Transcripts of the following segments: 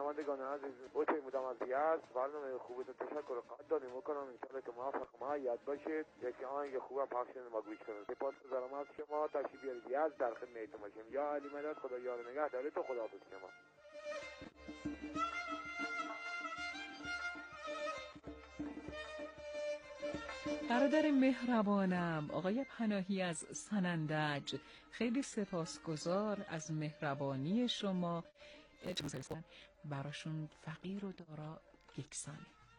شنوندگان عزیز، بودم از یزد. برنامه خوبتون تشکر و قدردانی میکنم. انشالله که موفق مؤید باشید. یکی آهنگ خوب پخش و گوش کنید. سپاسگزارم از شما. تشریف بیارید یزد، در خدمتتون باشیم. یا علی مدد، خدا یار نگهدارت و خداحافظ شما. برادر مهربانم آقای پناهی از سنندج، خیلی سپاسگزار از مهربانی شما. براشون فقیر و دارا یکسانه.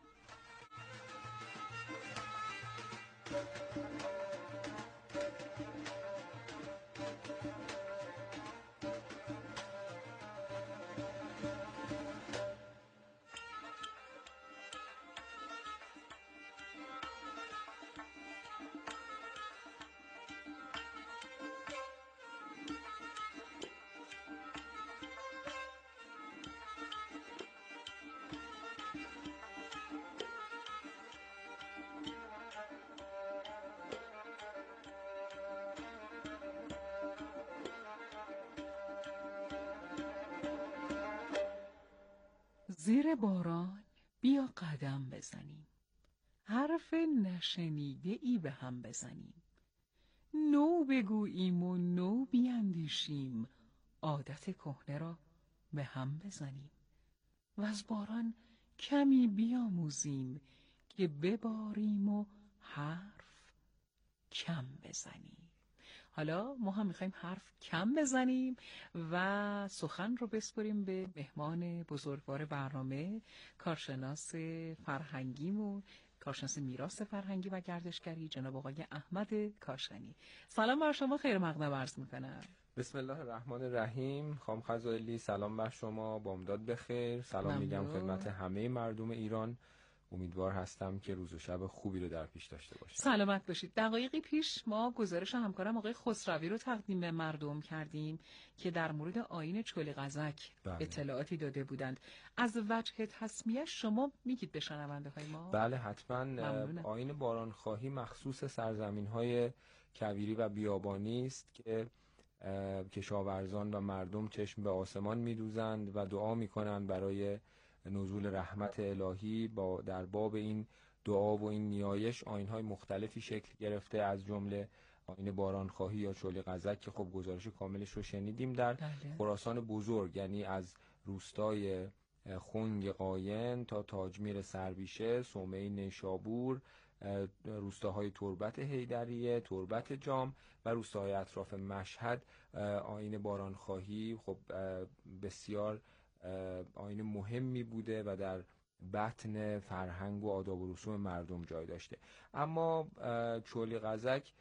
زیر باران بیا قدم بزنیم، حرف نشنیده ای به هم بزنیم، نو بگوییم و نو بیندیشیم، عادت کهنه را به هم بزنیم و از باران کمی بیاموزیم که بباریم و حرف کم بزنیم. حالا ما هم میخوایم حرف کم بزنیم و سخن رو بسپریم به مهمان بزرگوار برنامه، کارشناس فرهنگیمون، کارشناس میراث فرهنگی و گردشگری، جناب آقای احمد کاشانی. سلام بر شما، خیر مقدم عرض میکنم. بسم الله الرحمن الرحیم. خانم خزائلی سلام بر شما، بامداد بخیر. سلام میگم خدمت همه مردم ایران. امیدوار هستم که روز و شب خوبی رو در پیش داشته باشید. سلامت باشید. دقایقی پیش ما گزارش همکارم آقای خسروی رو تقدیم به مردم کردیم که در مورد آیین چولیقزک اطلاعاتی داده بودند. از وجه تسمیه شما میگید به شنونده های ما؟ بله حتما. آیین بارانخواهی مخصوص سرزمین‌های کویری و بیابانی است که کشاورزان و مردم چشم به آسمان می‌دوزند و دعا می‌کنند برای نزول رحمت الهی. در باب این دعا و این نیایش آیین‌های مختلفی شکل گرفته، از جمله آیین بارانخواهی یا چولیقزک که خب گزارش کاملش رو شنیدیم در خراسان بزرگ، یعنی از روستای خنگ قاین تا تاجمیر سربیشه، صومعه نیشابور، روستاهای تربت حیدریه، تربت جام و روستاهای اطراف مشهد. آیین بارانخواهی خب بسیار آیین مهمی بوده و در بطن فرهنگ و آداب و رسوم مردم جای داشته. اما چولیقزک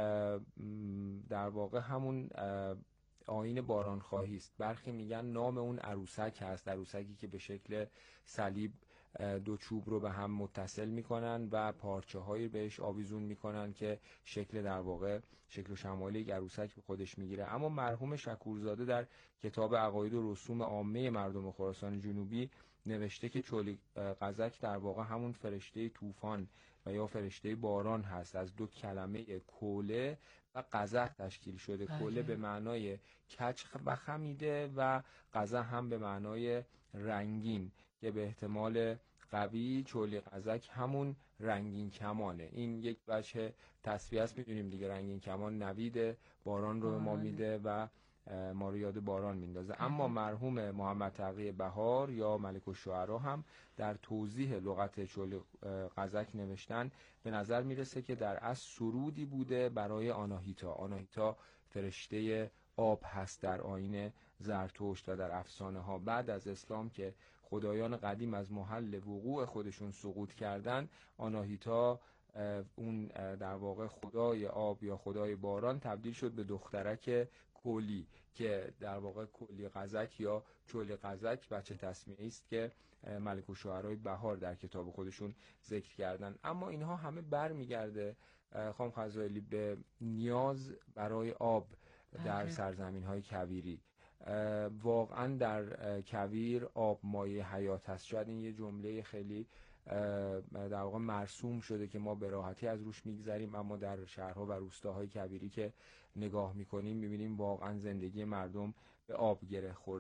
در واقع همون آیین بارانخواهی است. برخی میگن نام اون عروسک هست، عروسکی که به شکل صلیب دو چوب رو به هم متصل میکنن و پارچه هایی بهش آویزون میکنن که شکل در واقع شکل و شمایل یک عروسک به خودش میگیره. اما مرحوم شکورزاده در کتاب عقاید و رسوم عامه مردم خراسان جنوبی نوشته که چولیقزک در واقع همون فرشته طوفان و یا فرشته باران هست. از دو کلمه کوله و قزح تشکیل شده. کوله به معنای کج و خمیده و قزح هم به معنای رنگین، که به احتمال قوی چولیقزک همون رنگین کمانه. این یک وجه تصفیه است. میدونیم دیگه رنگین کمان نوید باران رو به ما میده و ما رو یاد باران میندازه. اما مرحوم محمد تقی بهار یا ملک الشعرا هم در توضیح لغت چولیقزک نوشتن به نظر میرسه که در اصل سرودی بوده برای آناهیتا. آناهیتا فرشته آب هست در آیین زرتشت و در افسانه ها. بعد از اسلام که خدایان قدیم از محل وقوع خودشون سقوط کردن، آناهیتا اون در واقع خدای آب یا خدای باران تبدیل شد به دخترک کولی که در واقع کولیقزک یا چولیقزک بچه تسمیه است که ملک الشعرای بهار در کتاب خودشون ذکر کردن. اما اینها همه برمیگرده خانم خزائلی به نیاز برای آب در سرزمین های کویری. واقعا در کویر آب مایه حیات هست. شاید این یه جمله خیلی در واقع مرسوم شده که ما به راحتی از روش میگذریم، اما در شهرها و روستاهای کویری که نگاه میکنیم میبینیم واقعا زندگی مردم به آب گره خورده.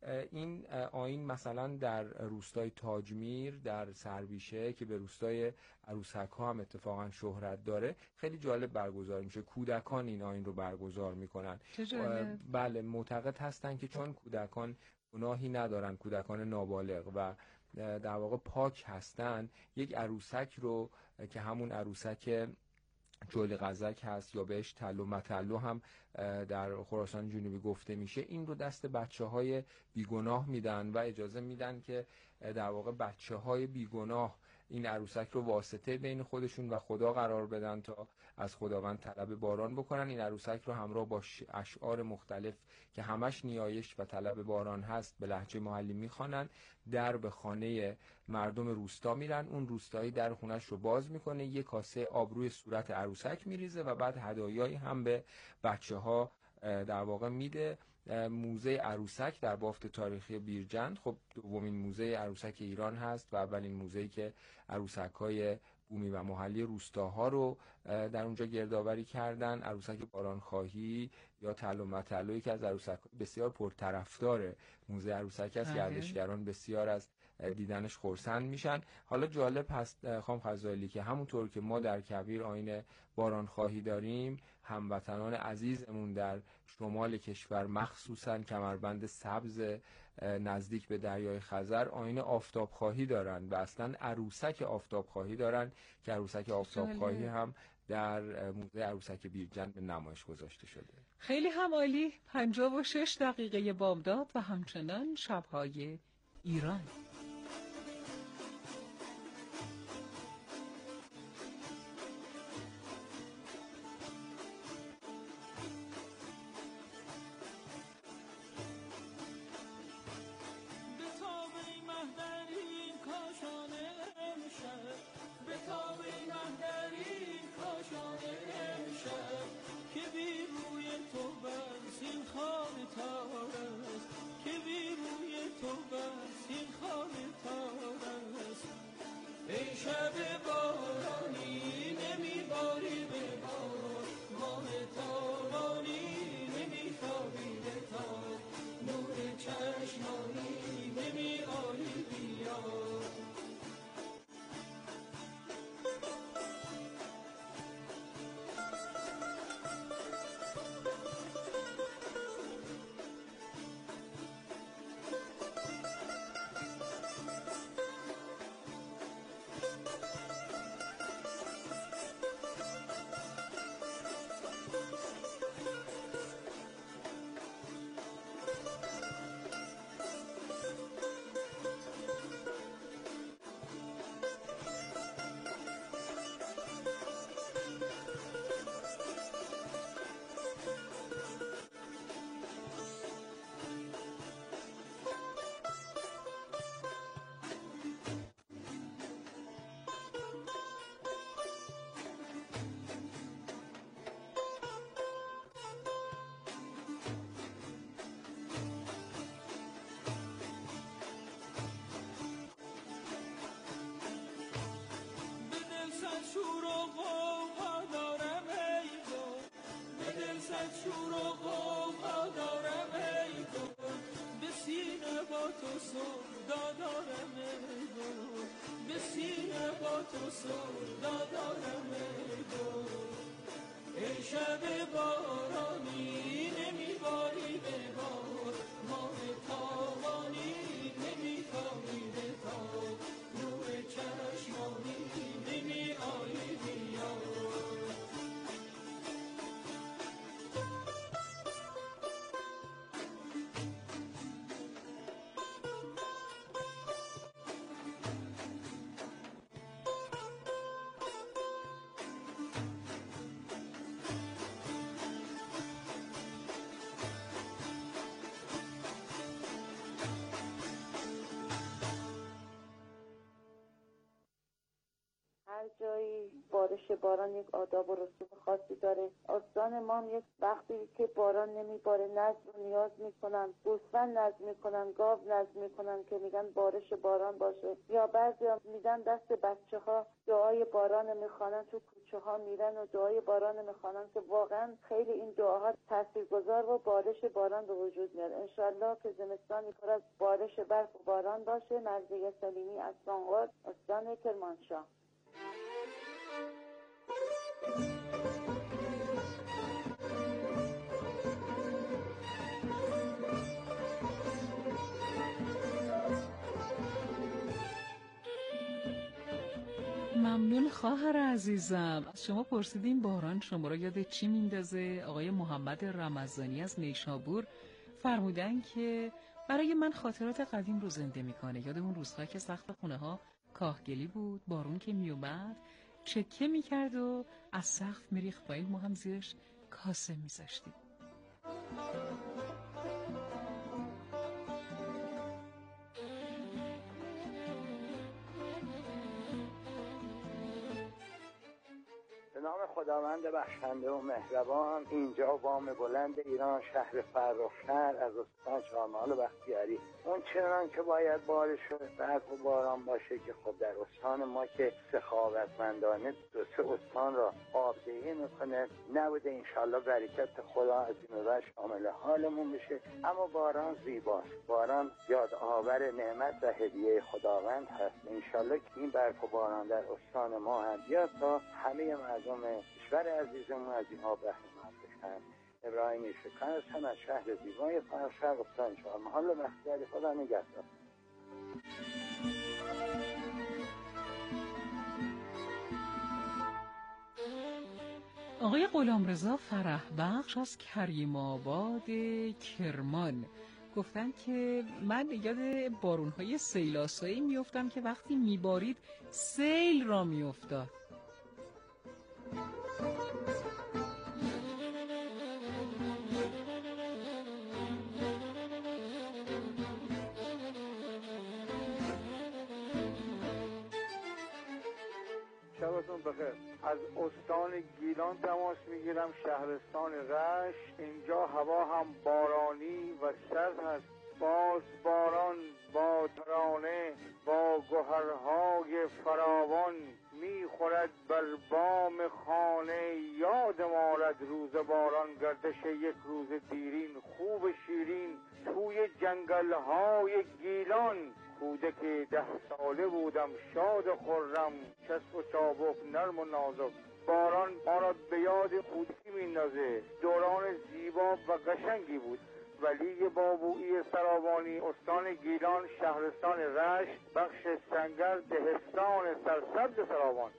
این آیین مثلا در روستای تاجمیر در سربیشه که به روستای عروسک ها هم اتفاقا شهرت داره خیلی جالب برگزار میشه. کودکان این آیین رو برگزار میکنن. بله، معتقد هستن که چون کودکان گناهی ندارن، کودکان نابالغ و در واقع پاک هستن، یک عروسک رو که همون عروسک جول غزک هست یا بهش تلو متلو هم در خراسان جنوبی گفته میشه، این رو دست بچه‌های بیگناه میدن و اجازه میدن که در واقع بچه‌های بیگناه این عروسک رو واسطه بین خودشون و خدا قرار بدن تا از خداوند طلب باران بکنن. این عروسک رو همراه با اشعار مختلف که همش نیایش و طلب باران هست به لهجه محلی میخوانن، در به خانه مردم روستا میرن. اون روستایی در خونش رو باز میکنه، یک کاسه آب روی صورت عروسک میریزه و بعد هدایایی هم به بچه‌ها در واقع میده. موزه عروسک در بافت تاریخی بیرجند، خب دومین موزه عروسک ایران هست و اولین موزه‌ای که عروسک‌های بومی و محلی روستاها رو در اونجا گردآوری کردن. عروسک بارانخواهی یا تلو متلویی که از عروسک بسیار پرطرفدار موزه عروسک است، گردشگران بسیار از دیدنش خرسند میشن. حالا جالب هست خانم فضائلی که همونطور که ما در کویر آیین بارانخواهی داریم، هموطنان عزیزمون در شمال کشور مخصوصا کمربند سبز نزدیک به دریای خزر آیین آفتابخواهی دارن و اصلا عروسک آفتابخواهی دارن که عروسک آفتابخواهی هم در موزه عروسک بیرجند به نمایش گذاشته شده. خیلی هم عالی. 56 دقیقه بامداد و همچنان شب‌های ایران. ای شب بارانی نمیباری به بار، ماه تابانی نمیخوابی به تاب، نور چشمانی نمیآیی بیا. شور و غوغا دارم ای گل، به سینه با تو سودا دارم ای گل، به سینه با تو سودا دارم ای گل. ای شب بارانی نمیباری به بار، ماه تابانی نمیخوابی به تاب، نور چشمانی نمیآیی بیا. جایی بارش باران یک آداب و رسوم خاصی داره. استان ما هم یک وقتی که باران نمیباره نذر و نیاز میکنن، گوسفند نذر میکنن، گاو نذر میکنن که میگن بارش باران باشه، یا بعضیا میدن دست بچه‌ها دعای باران میخوانن، تو کوچه ها میرن و دعای باران میخوانن که واقعا خیلی این دعاها تاثیرگذار و بارش باران به وجود میاد. انشالله که زمستانی پر از بارش برف و باران باشه. مرضیه سلیمی از سانغر، استان کرمانشاه. ممنون خواهر عزیزم. از شما پرسیدیم باران شما را یاد چی میندازه؟ آقای محمد رمضانی از نیشابور فرمودن که برای من خاطرات قدیم رو زنده میکنه. یاد اون روزها که سقف خونه ها کاهگلی بود، بارون که میومد چکه میکرد و از سقف میریخت پایین، ما هم زیرش کاسه میذاشتیم. به نام خداوند بخشنده و مهربان. اینجا بام بلند ایران، شهر فرخشهر از استان چهارمحال بختیاری. اون چنان که باید بارش و برف و باران باشه که خب در استان ما که سخاوتمندانه 2-3 استان را آبدهی میکنه نبوده. انشالله برکت خدا از این بعد شامل حالمون بشه. اما باران زیباست، باران یاد آور نعمت و هدیه خداوند هست. انشالله که این برف و باران در استان ما هم بیاد تا همه مردم کشور عزیزمون از این آب بهره‌مند بشن. ابراهیم شکر هستم از شهر زیبای فرخشهر استان چهارمحال بختیاری. خدا نگهدار. آقای غلامرضا فرح بخش از کریم آباد کرمان گفتن که من یاد بارون‌های سیلاسایی میافتم که وقتی میبارید سیل را میافتاد. شبتون بخیر. از استان گیلان تماس میگیرم، شهرستان رشت. اینجا هوا هم بارانی و سرد هست. باز باران با ترانه با گوهرهای فراوان میخورد بر بام خانه. یاد مارد روز باران، گردش یک روز دیرین. خوب شیرین توی جنگل‌های گیلان. کودک 10 ساله بودم شاد و خرم، چسب و چابک نرم و نازک. باران ما را به یاد کودکی میندازه. دوران زیبا و قشنگی بود. ولی بابویی سرابانی، استان گیلان، شهرستان رشت، بخش سنگر، دهستان سرسبز سرابان.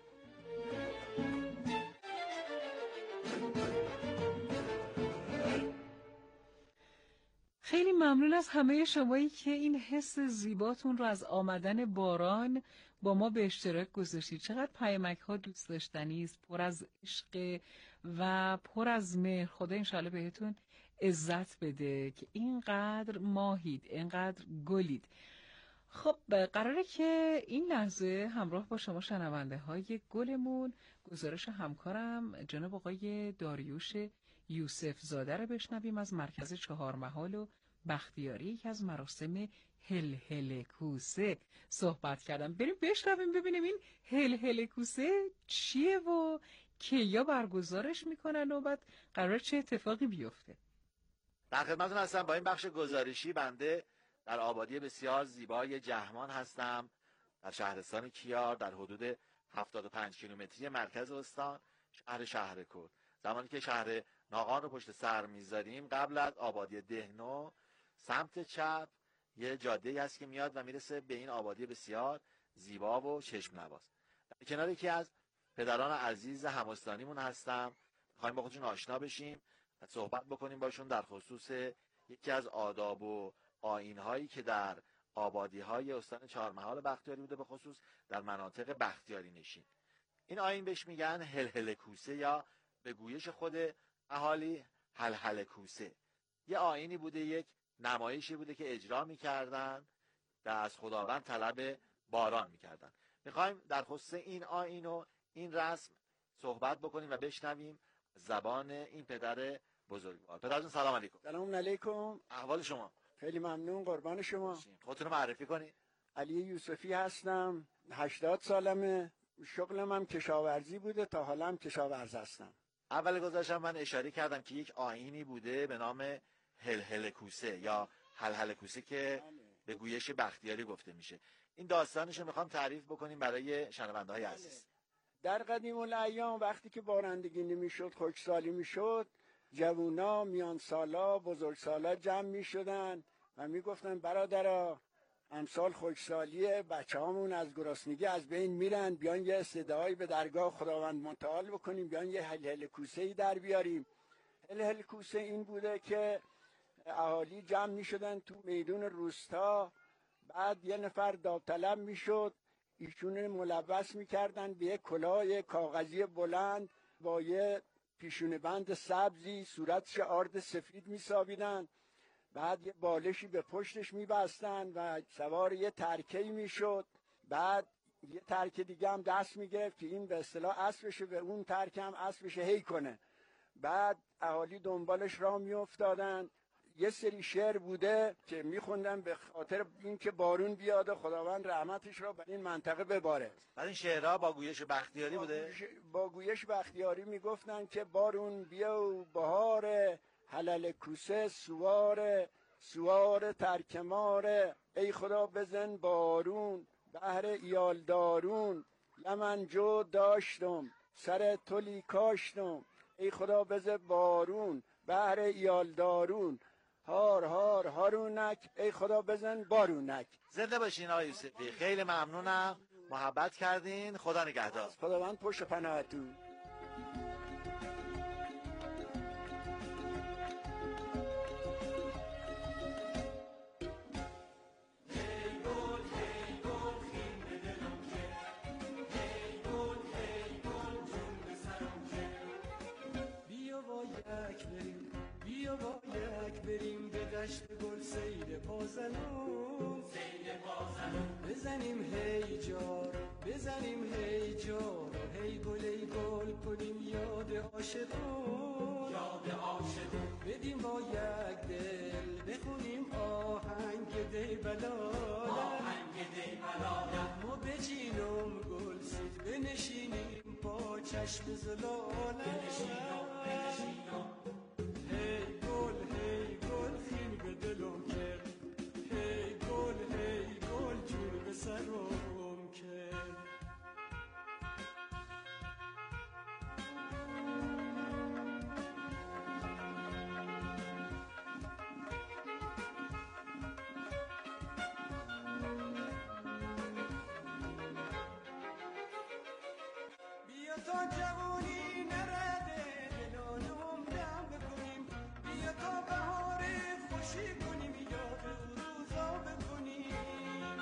خیلی ممنون از همه شمایی که این حس زیباتون رو از آمدن باران با ما به اشتراک گذاشتید. چقدر پیامک ها دوست داشتنی است، پر از عشق و پر از مهر. خدا انشالله بهتون عزت بده که اینقدر ماهید، اینقدر گلید. خب قراره که این لحظه همراه با شما شنونده های گلمون گزارش همکارم جناب آقای داریوش یوسف زاده رو بشنویم از مرکز چهارمحال و بختیاری. یکی از مراسم هلهله کوسه صحبت کردم. بریم بشنویم ببینیم این هلهله کوسه چیه و کیا برگزارش میکنن و بعد قرار چه اتفاقی بیفته. در خدمتتون هستم با این بخش گزارشی. بنده در آبادی بسیار زیبای جهمان هستم، در شهرستان کیار، در حدود 75 کیلومتری مرکز استان، شهر شهرکرد. زمانی که شهر ناقان رو پشت سر میذاریم، قبل از آبادی دهنو سمت چپ یه جاده‌ای هست که میاد و میرسه به این آبادی بسیار زیبا و چشم نواز. در کنار یکی از پدران عزیز همستانیمون هستم، می‌خوایم با خودشون آشنا بشیم و صحبت بکنیم باشون در خصوص یکی از آداب و آیین‌هایی که در آبادی‌های استان چهارمحال بختیاری بوده، به خصوص در مناطق بختیاری نشین. این آیین بهش میگن هلهله کوسه یا به گویش خود اهالی هلهله کوسه. یه آیینی بوده، یک نمایشی بوده که اجرا می‌کردن و از خداوند طلب باران می‌کردن. می‌خوایم در خصوص این آیین و این رسم صحبت بکنیم و بشنویم زبان این پدر بزرگوار. پدرجون سلام علیکم. سلام علیکم. احوال شما؟ خیلی ممنون، قربان شما. خودتون رو معرفی کنید. علی یوسفی هستم، 80 سالمه. شغلم هم کشاورزی بوده، تا حالا هم کشاورز هستم. اول گذاشتم من اشاره کردم که یک آیینی بوده به نام هلهله کوسه یا هلهله کوسه که به گویش بختیاری گفته میشه. این داستانش رو میخوام تعریف بکنیم برای شنونده‌های عزیز. در قدیم الایام وقتی که بارندگی نمیشد، خشکسالی میشد، جوونا، میان سالا، بزرگ سالا جمع میشدن و میگفتن برادرها امسال خشکسالیه، بچه‌هامون از گرسنگی از بین میرن، بیان یه صدایی به درگاه خداوند متعال بکنیم، بیان یه هلهله کوسه‌ای در بیاریم. هلهله کوسه این بوده که اهالی جمع میشدن تو میدون روستا، بعد یه نفر داوطلب میشد، ایشون ملبس میکردن به یه کلاه کاغذی بلند با یه پیشونه بند سبزی، صورتش آرد سفید میسابیدن، بعد یه بالشی به پشتش میبستن و سوار یه ترکه‌ای میشد. بعد یه ترکه دیگه هم دست میگرفت که این به اصطلاح اسبشه و اون ترکه هم اسبشه هی کنه. بعد اهالی دنبالش راه میافتادن. یه سری شعر بوده که میخوندن به خاطر اینکه بارون بیاد و خداوند رحمتش را بر این منطقه بباره. بعد این شعرها با گویش بختیاری بوده؟ با گویش بختیاری میگفتن که بارون بیا و بهار، هلهله کوسه سوار ترکماره، ای خدا بزن بارون بهر ایال دارون، لمن جو داشتم سر تلی کاشتم، ای خدا بزن بارون بهر ایال دارون، هار هار هارونک، ای خدا بزن بارونک. زنده باشین آقای یوسفی، خیلی ممنونم، محبت کردین، خدا نگهدار. خداوند پشت پناهتون. بیا با یک بریم به دشت گل سیر پازنون، بزنیم هی جار بزنیم هی جار، هی گل ای گل کنیم یاد عاشقون، بدیم با یک دل بخونیم آهنگ دی بلالت، ما بچینم گل سید بنشینیم با چشم زلالت، هی گل خین به دلم کرد، هی گل جون به سرم کرد. بیا تا جوانی نرده دلانم دم بکنیم، بیا تا بهار خوشی کنیم، یاد روزا بکنیم،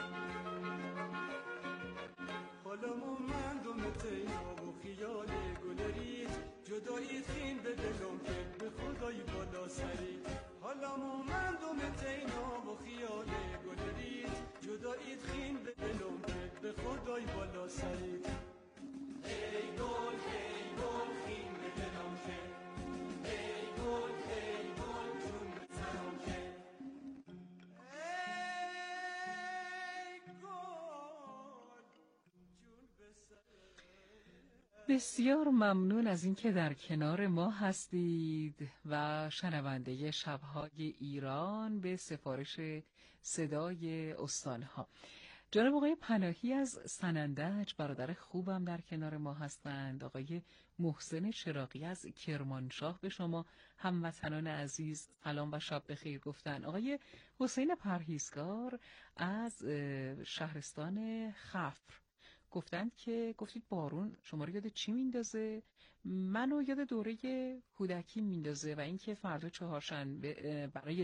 حالا مومندم تینا و خیال گلریت، جداییت خین به دلم کرد به خدای بالا سری، حالا مومندم تینا و خیال گلریت، جداییت خین به دلم کرد به خدای بالا سری، ای گل خین به دلم کرد، ای گل جون به سرم کرد، ای گل جون به سرم. بسیار ممنون از اینکه در کنار ما هستید و شنونده شب‌های ایران به سفارش صدای استانها. جناب آقای پناهی از سنندج برادر خوبم در کنار ما هستند. آقای محسن چراغی از کرمانشاه به شما هموطنان عزیز سلام و شب بخیر گفتن. آقای حسین پرهیزگار از شهرستان خفر گفتند که گفتید بارون شما رو یاد چی میندازه؟ منو یاد دوره کودکی میندازه و اینکه فردا چهارشنبه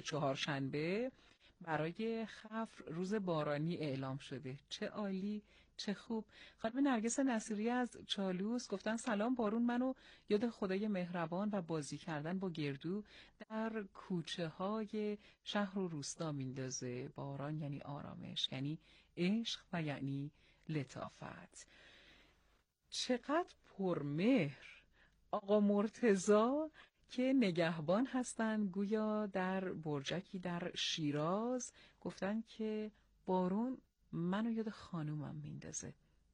برای خفر روز بارانی اعلام شده. چه عالی، چه خوب. خانم نرگس نصیری از چالوس گفتن سلام، بارون منو یاد خدای مهربان و بازی کردن با گردو در کوچه های شهر و روستا میندازه. باران یعنی آرامش، یعنی عشق و یعنی لطافت. چقدر پرمهر آقا مرتضی که نگهبان هستند گویا در برجکی در شیراز، گفتن که بارون منو یاد خانومم میندازه.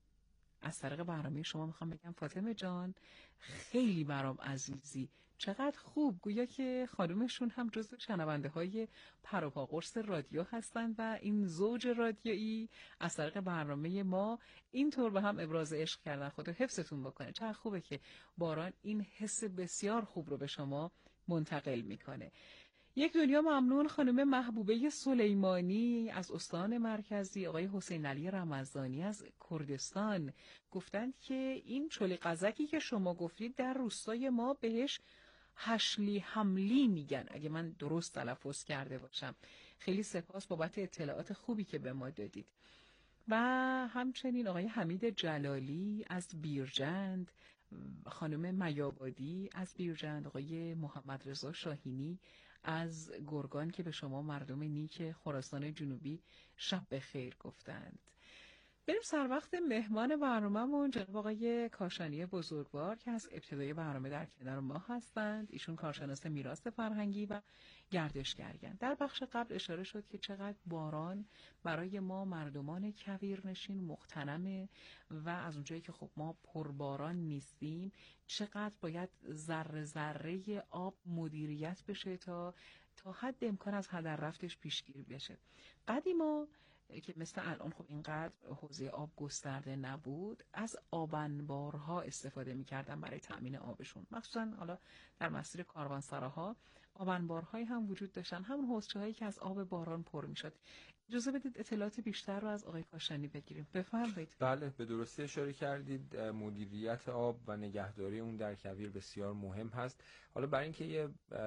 از طریق برنامه شما میخوام بگم فاطمه جان خیلی برام عزیزی، چقدر خوب، گویا که خانومشون هم جزو شنونده های پر و پا قرص رادیو هستن و این زوج رادیویی از طریق برنامه ما اینطور به هم ابراز عشق کردن. خدا حفظتون بکنه. چقدر خوبه که باران این حس بسیار خوب رو به شما منتقل میکنه. یک دنیا ممنون خانم محبوبه سلیمانی از استان مرکزی، آقای حسین علی رمضانی از کردستان گفتند که این چولی قزکی که شما گفتید در روستای ما بهش هشلی حملی میگن، اگه من درست تلفظ کرده باشم. خیلی سپاس بابت اطلاعات خوبی که به ما دادید. و همچنین آقای حمید جلالی از بیرجند، خانم میابادی از بیرجند، آقای محمد رضا شاهینی از گرگان که به شما مردم نیک خراسان جنوبی شب بخیر گفتند. بریم سر وقت مهمان برنامه‌مون، جناب آقای کاشانی بزرگوار که از ابتدای برنامه در کنار ما هستند. ایشون کارشناس میراث فرهنگی و گردشگرین. در بخش قبل اشاره شد که چقدر باران برای ما مردمان کویرنشین مغتنمه و از اونجایی که خب ما پرباران نیستیم چقدر باید ذره ذره آب مدیریت بشه تا حد امکان از هدر رفتش پیشگیری بشه. قدیما که مثل الان خب اینقدر حوزه آب گسترده نبود، از آبنبارها استفاده می‌کردن برای تأمین آبشون. مخصوصا حالا در مسیر کاروانسراها آبنبارهایی هم وجود داشتن، همون حوضچه‌هایی که از آب باران پر می‌شد. اجازه بدید اطلاعات بیشتر رو از آقای کاشانی بگیریم. بفرمایید. بله، به درستی اشاره کردید. مدیریت آب و نگهداری اون در کویر بسیار مهم هست. حالا برای اینکه یه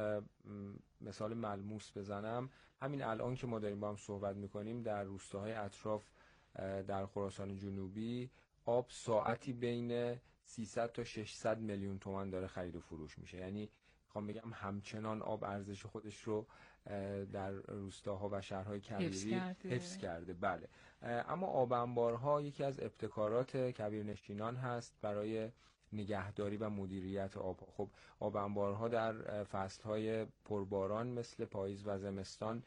مثال ملموس بزنم، همین الان که ما داریم با هم صحبت میکنیم در روستاهای اطراف در خراسان جنوبی آب ساعتی بین 300 تا 600 میلیون تومان داره خرید و فروش میشه. یعنی میخوام بگم همچنان آب ارزش خودش رو در روستاها و شهرهای کویری حفظ کرده. بله، اما آب انبارها یکی از ابتکارات کویرنشینان هست برای نگهداری و مدیریت آب. خب آب انبارها در فصلهای پرباران مثل پاییز و زمستان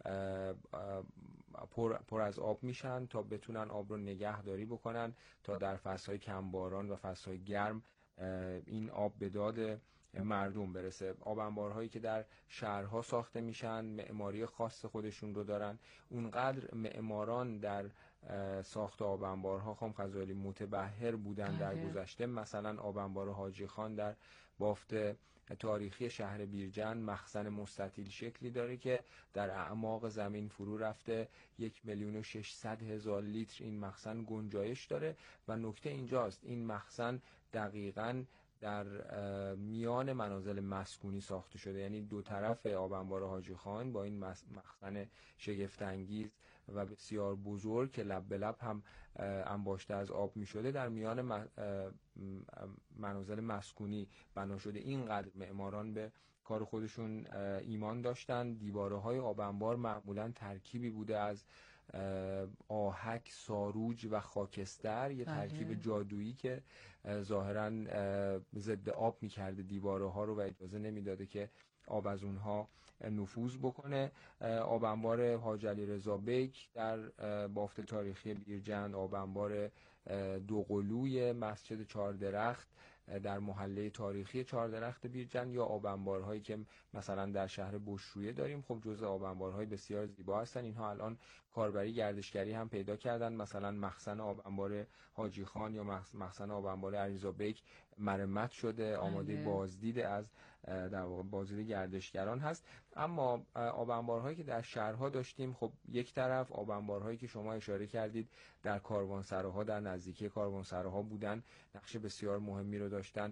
پر از آب میشن تا بتونن آب رو نگهداری بکنن تا در فصلهای کمباران و فصلهای گرم این آب به داد مردم برسه. آب انبارهایی که در شهرها ساخته میشن معماری خاص خودشون رو دارن. اونقدر معماران در ساخت آب انبارها خانم غزالی متبحر بودن در گذشته. مثلا آب انبار حاجی خان در بافت تاریخی شهر بیرجند مخزن مستطیل شکلی داره که در اعماق زمین فرو رفته 1,600,000 لیتر این مخزن گنجایش داره و نکته اینجاست این مخزن دقیقاً در میان منازل مسکونی ساخته شده. یعنی دو طرف آب انبار حاجی خان با این مخزن شگفت انگیز و بسیار بزرگ که لب به لب هم انباشته از آب می شده در میان منازل مسکونی بنا شده. اینقدر معماران به کار خودشون ایمان داشتن. دیواره های آب انبار معمولا ترکیبی بوده از آهک، ساروج و خاکستر، یه ترکیب جادویی که ظاهراً ضد آب می‌کرده دیواره ها رو و اجازه نمیداده که آب از اونها نفوذ بکنه. آب انبار حاج علی رضا بیک در بافت تاریخی بیرجند، آب انبار دوقلوی مسجد چهاردرخت در محله تاریخی چهاردرخت بیرجند یا آب انبارهایی که مثلا در شهر بشرویه داریم، خب جزء آب انبارهای بسیار زیبا هستن. اینها الان کاربری گردشگری هم پیدا کردن. مثلا مخزن آب انبار حاجی خان یا مخزن آب انبار علیرضا بیک مرمت شده، آماده بازدید از در واقع بازدید گردشگران هست. اما آب انبارهایی که در شهرها داشتیم، خب یک طرف آب انبارهایی که شما اشاره کردید در کاروانسراها، در نزدیکی کاروانسراها بودن، نقش بسیار مهمی رو داشتن.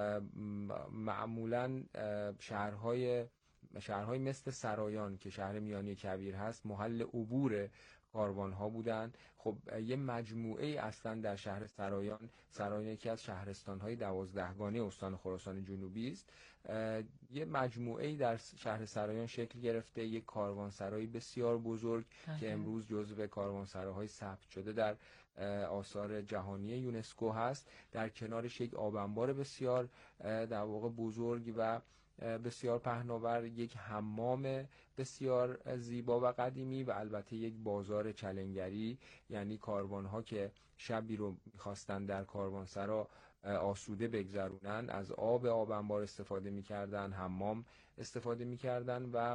معمولا شهرهای مثل سرایان که شهر میانی کویر هست محل عبور کاروان‌ها بودن. خب یه مجموعه اصلا در شهر سرایان یکی از شهرستان‌های 12گانه استان خراسان جنوبی است. یه مجموعه در شهر سرایان شکل گرفته، یک کاروانسرای بسیار بزرگ که امروز جزو کاروانسراهای ثبت شده در آثار جهانی یونسکو هست. در کنارش یک آب انبار بسیار در واقع بزرگ و بسیار پهناور، یک حمام بسیار زیبا و قدیمی و البته یک بازار چلنگری، یعنی کاروان‌ها که شبی رو می‌خواستن در کاروانسرا آسوده بگذرونن از آب انبار استفاده می‌کردن، حمام استفاده می‌کردن و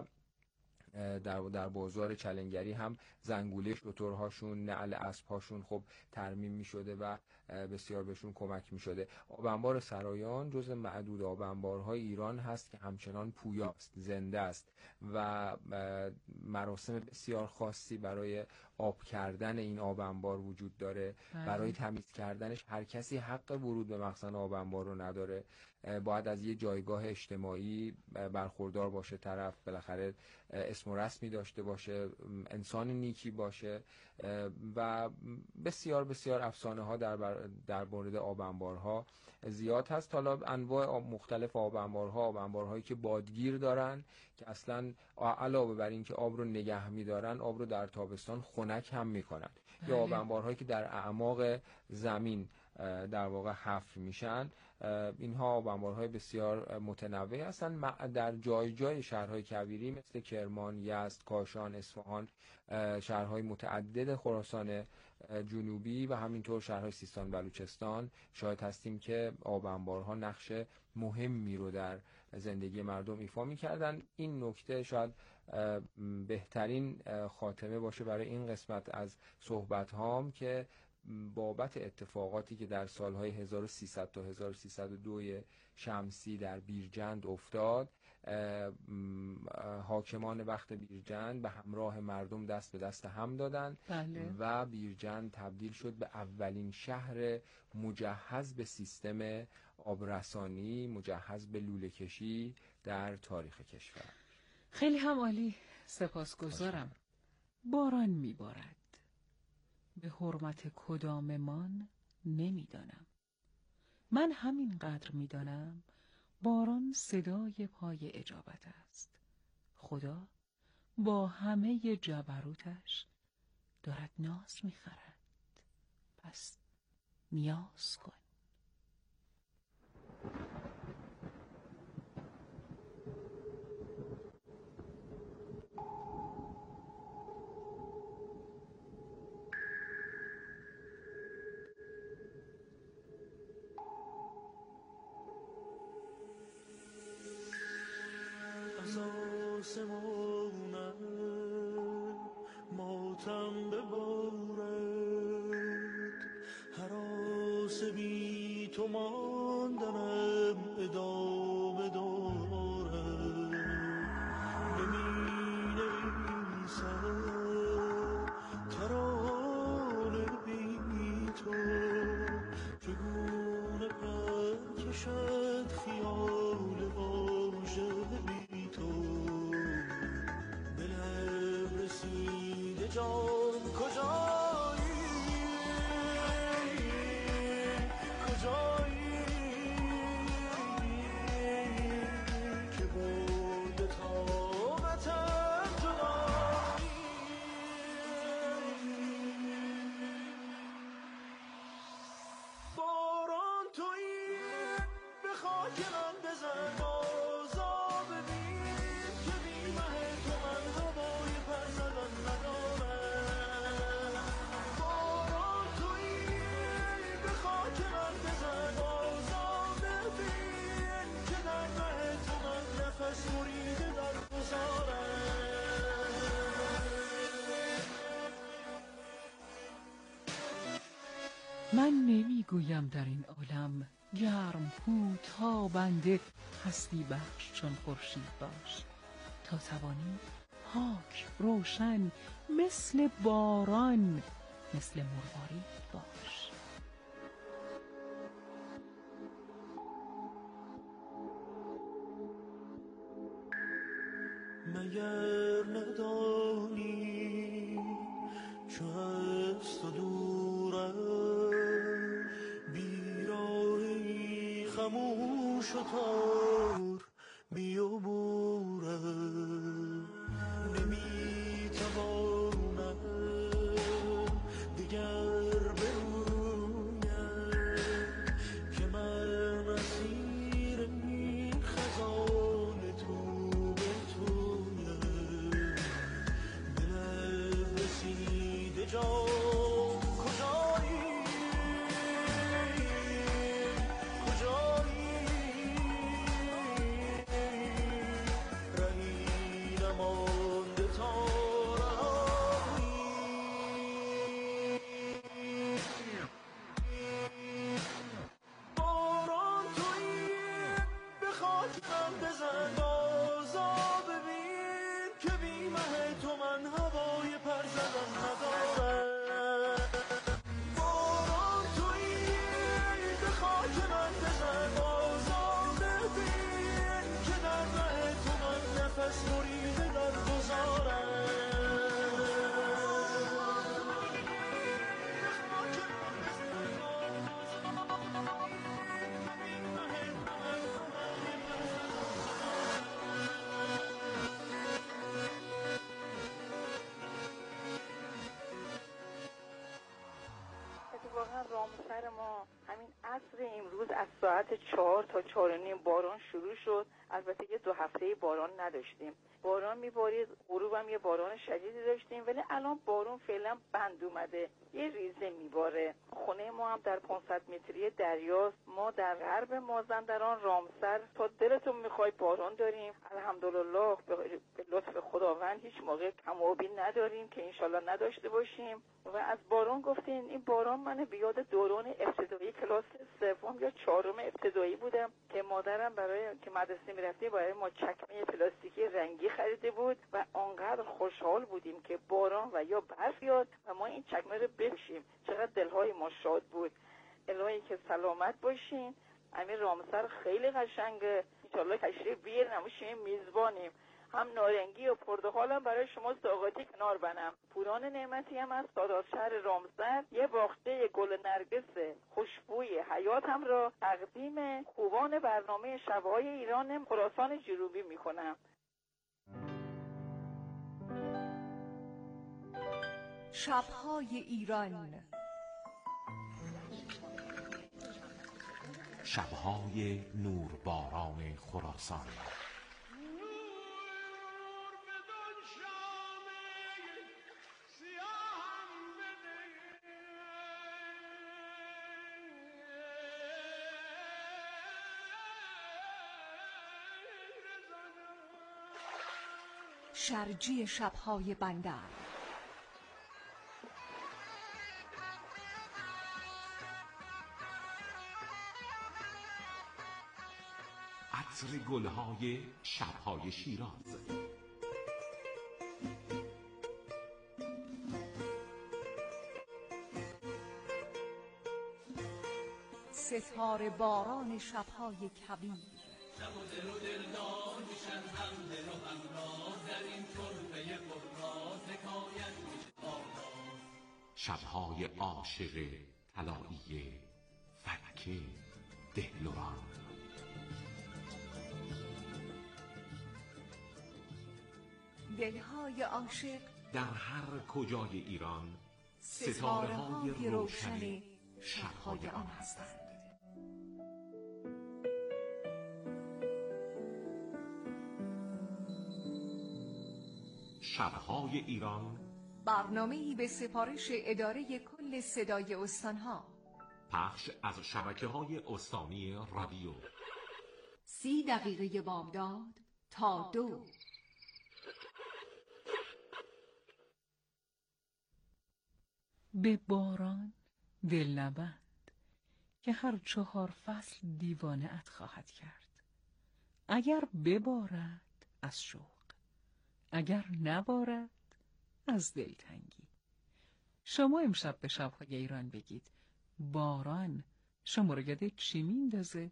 در بازار چلنگری هم زنگوله شترهاشون، نعل اسب‌هاشون خب ترمیم می‌شده و بسیار بهشون کمک می‌شده. آب انبار سرایان جز معدود آب انبارهای ایران هست که همچنان پویاست، زنده است و مراسم بسیار خاصی برای آب کردن این آب انبار وجود داره. برای تمیز کردنش هر کسی حق ورود به مخزن آب انبار رو نداره، باید از یه جایگاه اجتماعی برخوردار باشه طرف، بالاخره اسم و رسمی داشته باشه، انسان نیکی باشه و بسیار بسیار افسانه ها در مورد آب انبارها زیاد هست. حالا انواع مختلف آب انبارهایی که بادگیر دارن که اصلا علاوه بر این که آب رو نگه می‌دارن، آب رو در تابستان خنک هم میکنن. یا آب انبارهایی که در اعماق زمین در واقع حفر میشن. اینها آب انبارهای بسیار متنوع هستن. در جای شهرهای کویری مثل کرمان، یزد، کاشان، اصفهان، شهرهای متعدد خراسان جنوبی و همینطور شهرهای سیستان بلوچستان شاهد هستیم که آب انبارها نقش مهمی رو در زندگی مردم ایفا می‌کردن. این نکته شاید بهترین خاتمه باشه برای این قسمت از صحبت هام که بابت اتفاقاتی که در سالهای 1300 تا 1302 شمسی در بیرجند افتاد، حاکمان وقت بیرجند به همراه مردم دست به دست هم دادن و بیرجند تبدیل شد به اولین شهر مجهز به سیستم آبرسانی، مجهز به لوله کشی در تاریخ کشور. خیلی هم عالی، سپاسگزارم. باران میبارد، به حرمت کداممان نمیدانم. من همینقدر میدانم باران صدای پای اجابت است. خدا با همه جبروتش دارد ناز میخرد، پس نیاز کن. از آسمانم ماتم ببارد، هراس بی تو ماندنم ادامه دارد. نمی‌نویسم ترانه بی تو، چگونه پر کشد خیال واژه بی تو. به لب رسیده جان کجایی، کجایی که برده طاقتم جدایی. باران تویی به خاک من بزن، بازا ببین که بی مه تو من هوای پر زدن ندارم. باران تویی به خاک من بزن، بازا ببین که در مه تو من نفس بریده در گذارم. من نمیگویم در این عالم گرم کو تابنده هستی بخش چون خورشید باش، تا توانی پاک روشن مثل باران، مثل مروارید باش. مگر ندانی همون شطور بیابوره نمیتوانم دیگر برویم که من اسیر این خزان تو به تویم دلم رسیده جا اتفاقا رامسر ما همین عصر امروز از ساعت 4 تا 4:30 باران شروع شد. البته یه 2 هفته باران نداشتیم، باران میبارید، غروب هم یه باران شدیدی داشتیم، ولی الان بارون فعلا بند اومده، یه ریزه میباره. خونه ما هم در 500 متری دریاست. ما در غرب مازندران رامسر تا دلتون میخوای باران داریم. الحمدلله به لطف خداوند هیچ موقع کم آبی نداریم که انشالله نداشته باشیم. و از باران گفتین، این باران من بیاد دوران ابتدایی کلاس 3 یا 4 ابتدایی بودم که مادرم برای که مدرسه میرفتیم برای ما چکمه پلاستیکی رنگی خریده بود و آنقدر خوشحال بودیم که باران و یا برف بیاد و ما این چکمه رو بپوشیم. چقدر دلهای ما شاد بود. الهی که سلامت باشین. همین رامسر خیلی قشنگه، انشالله تشریف بیارین، همون میزبانیم. هم نارنگی و پرتقال هم برای شما سوغاتی کنار بنم. پوران نعمتی هم از سادات شهر رامسر یه باخته گل نرگس خوشبوی حیاتم را تقدیم خوبان برنامه شب‌های ایران خراسان جنوبی میکنم. شب‌های ایران، شب‌های نورباران خراسان. شرجی شب‌های بندر، عطر گل‌های شب‌های شیراز، ستاره باران شب‌های کویر، شب و دل و دلدار میشن هم دل و همراز در این تربه پرراز حکایت میشه آغاز. شب‌های عاشق طلایی فلک دهلوان، دلهای عاشق در هر کجای ایران ستاره‌های روشن شب‌های آن هستند. شب‌های ایران، برنامه‌ای به سفارش اداره کل صدای استان‌ها، پخش از شبکه‌های استانی رادیو. 30 دقیقه بامداد تا 2. به باران دل نبند که هر 4 فصل دیوانه‌ات خواهد کرد. اگر ببارد از شوق، اگر نبارد از دلتنگی. شما امشب به شب‌های ایران بگید باران شما رو یاد چی میندازه؟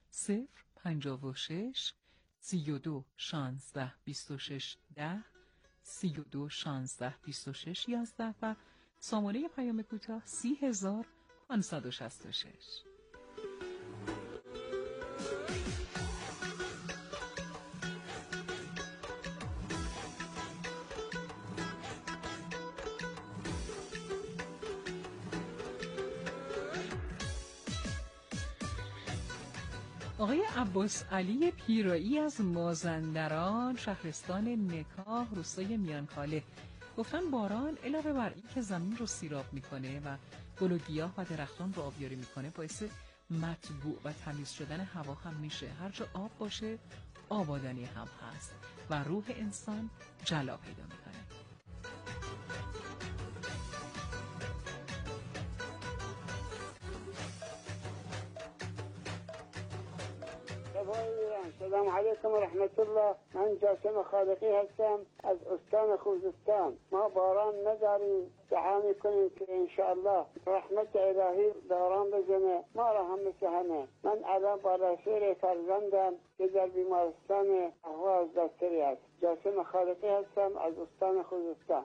056 32 16 26 10 32 16 26 11 و سامانه پیام کوتاه 30566. آقای عباس علی پیرایی از مازندران، شهرستان نکاه، روستای میانکاله، گفتن باران علاوه بر این که زمین رو سیراب میکنه و گل و گیاه و درختان رو آبیاری میکنه، باعث مطبوع و تمیز شدن هوا هم میشه. هر جا آب باشه آبادانی هم هست و روح انسان جلا پیدا میکنه. سلام علیکم و رحمت الله. من جاسم خالقی هستم از استان خوزستان. ما باران نداریم، دعا میکنیم که انشاءالله رحمت الهی باران بزنه ما را هم مثل همه. من الان بالا سیر فرزندم که در بیمارستان احواز دستری است. جاسم خالقی هستم از استان خوزستان.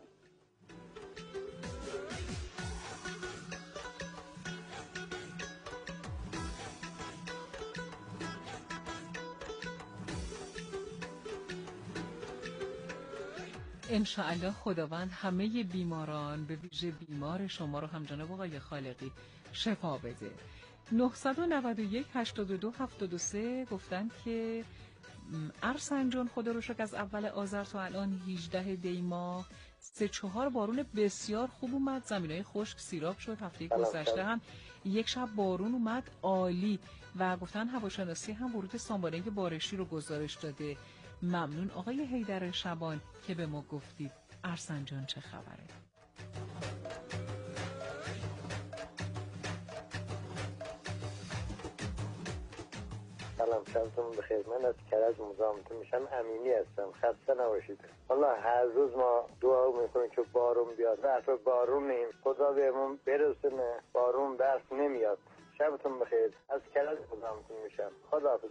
انشاءالله خداوند همه بیماران به ویژه بیمار شما رو هم جناب آقای خالقی شفا بده. 991 82 73 گفتن که ارسنجان خدا رو شکر از اول آذر تا الان 18 دی ماه 3-4 بارون بسیار خوب اومد، زمینای خشک سیراب شد. هفته گذشته هم یک شب بارون اومد عالی و گفتن هواشناسی هم ورود سامانه بارشی رو گزارش داده. ممنون آقای حیدر شبان که به ما گفتید. ارسنجان چه خبره؟ سلام، شبتون بخیر. من از کرج مزاحمتون میشم، امینی هستم. خسته نباشید. والله هر روز ما دعا میکنیم که بارون بیاد. وقت بارونیم، خدا بهمون برسونه. بارون برف نمیاد. شبتون بخیر. از کرج مزاحمتون میشم. خداحافظ.